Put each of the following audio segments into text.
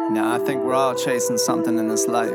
Now I think we're all chasing something in this life.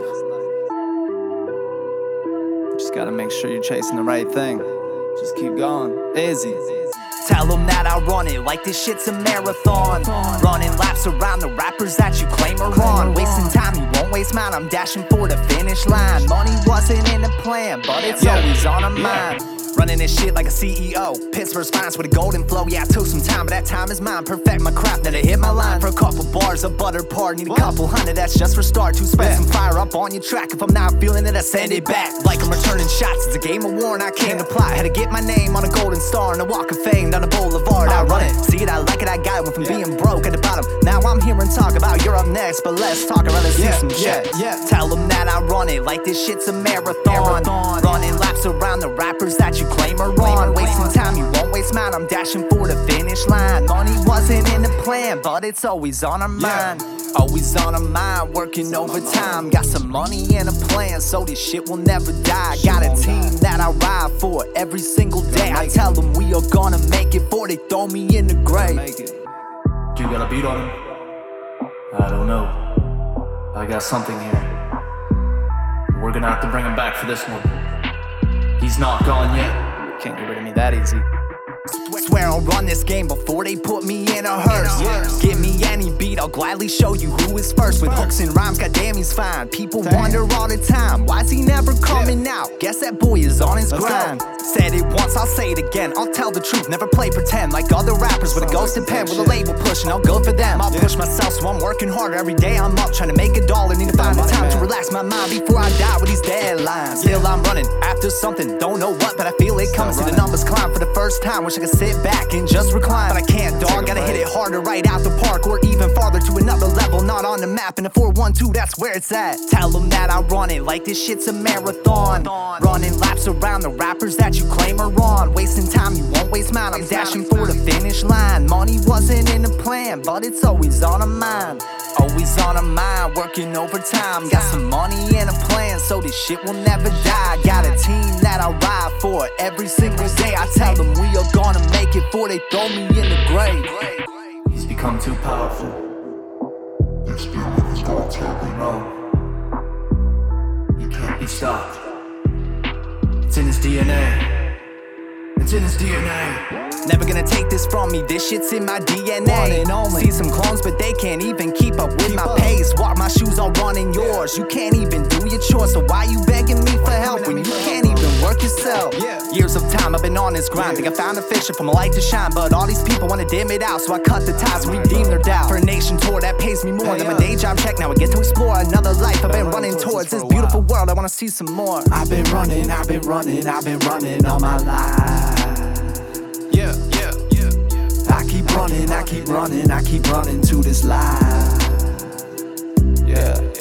Just gotta make sure you're chasing the right thing. Just keep going, easy. Tell them that I run it like this shit's a marathon. Running laps around the rappers that you claim are on. Wasting time, you won't waste mine. I'm dashing for the finish line. Money wasn't in the plan, but it's always on our mind. Running this shit like a CEO. Pittsburgh spines with a golden flow. Yeah, I took some time, but that time is mine. Perfect my craft, then I hit my line. For a couple bars of butter part, need a couple hundred, that's just for start. To spend some fire up on your track. If I'm not feeling it, I send it back. Like I'm returning shots, it's a game of war and I came to plot. Had to get my name on a golden star and a walk of fame down the boulevard. I run it, see it, I like it, I got it. Went from being broke at the bottom, now I'm hearing talk about you're up next. But let's talk, I'd rather see some checks. Tell them that I run it like this shit's a marathon. Running laps around the rappers that you claim are on. Wasting time, you won't waste mine. I'm dashing for the finish line. Money wasn't in the plan, but it's always on our mind. Always on our mind, working overtime. Got some money and a plan, so this shit will never die. Got a team that I ride for every single day. I tell them we are gonna make it before they throw me in the grave. You got a beat on him? I don't know. I got something here. We're gonna have to bring him back for this one. He's not gone yet. Can't get rid of me that easy. Swear I'll run this game before they put me in a hearse. Give me any beat, I'll gladly show you who is first. With hooks and rhymes, goddamn he's fine. People wonder all the time, why's he never coming out? Guess that boy is on his grind. Said it once, I'll say it again. I'll tell the truth, never play pretend. Like other rappers with a ghosted pen, with a label pushing, I'll go for them. I'll push myself, so I'm working harder every day. I'm up trying to make a dollar, need to find the time to relax my mind before I die with these deadlines. Still I'm running after something, don't know what, but I feel it coming. See the numbers climb for the first time, wish I could sit back and just recline, but I can't, dog. Gotta hit it harder right out the park, or even farther to another level, not on the map. In the 412, that's where it's at. Tell them that I run it like this shit's a marathon. Running laps around the rappers that you claim are on. Wasting time, you won't waste mine. I'm dashing for the finish line. Money wasn't in the plan, but it's always on our mind. Always on our mind, working overtime. Got some money and a plan, so this shit will never die. Got a team that I ride for every single day. I tell them we are gonna make it before they throw me in the grave. He's become too powerful. It's been with his God terribly wrong. He can't be stopped. It's in his DNA. It's in his DNA. Never gonna take this from me, this shit's in my DNA. See some clones, but they can't even keep up with my pace. Walk my shoes, I'll run in yours. You can't even do your chores, so why you begging me for help when you can't even work yourself? Years of time, I've been on this grind. Think I found a fissure for my light to shine, but all these people wanna dim it out, so I cut the ties and redeem their doubt. For a nation tour that pays me more than my day job check. Now I get to explore another life. I've been running towards this beautiful world, I wanna see some more. I've been running all my life. I keep running to this life.